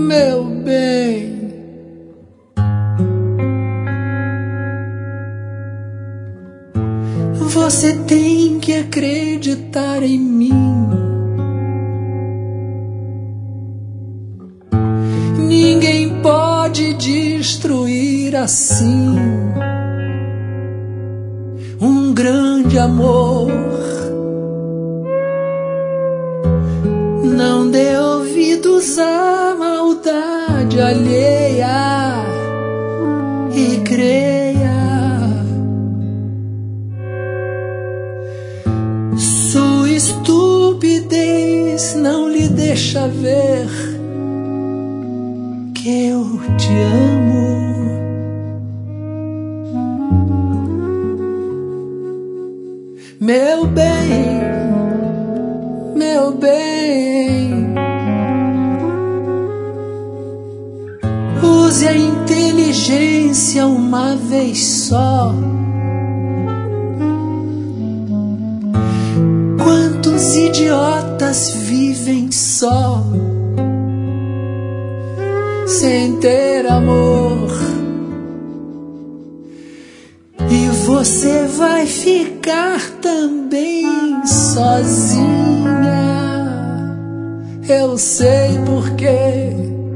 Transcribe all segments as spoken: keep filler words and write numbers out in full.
meu bem. Você tem que acreditar em mim. Ninguém pode destruir assim um grande amor. Não dê ouvidos à maldade alheia e creia. Sua estupidez não lhe deixa ver que eu te amo. Meu bem, meu bem, use a inteligência uma vez só. Quantos idiotas vivem só, sem ter amor? E você vai ficar também sozinha. Eu sei porquê.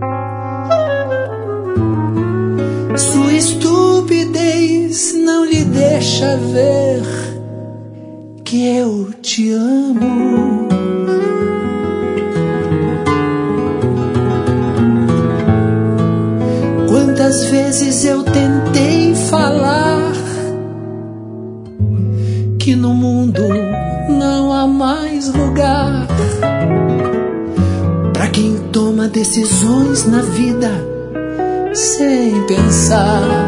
Sua estupidez não lhe deixa ver que eu te amo. Quantas vezes eu tentei falar que no mundo não há mais lugar para quem toma decisões na vida sem pensar.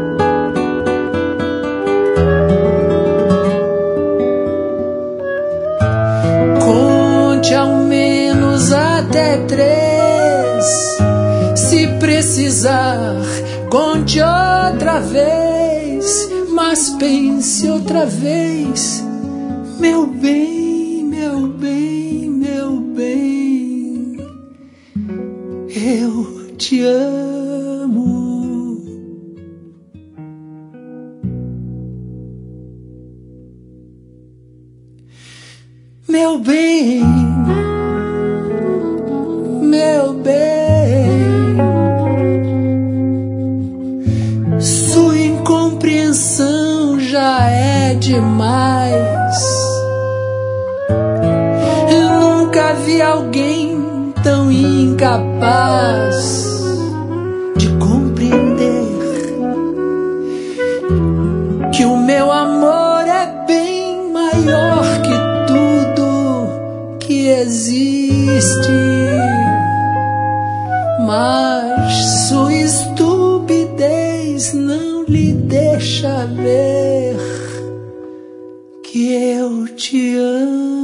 Conte ao menos até três. Se precisar, conte outra vez, mas pense outra vez. Meu bem, meu bem, meu bem, eu te amo. Meu bem, meu bem, sua incompreensão já é demais. Eu nunca vi alguém tão incapaz de compreender que o meu amor é bem maior que tudo que existe. Mas sua estupidez não lhe deixa ver que eu te amo.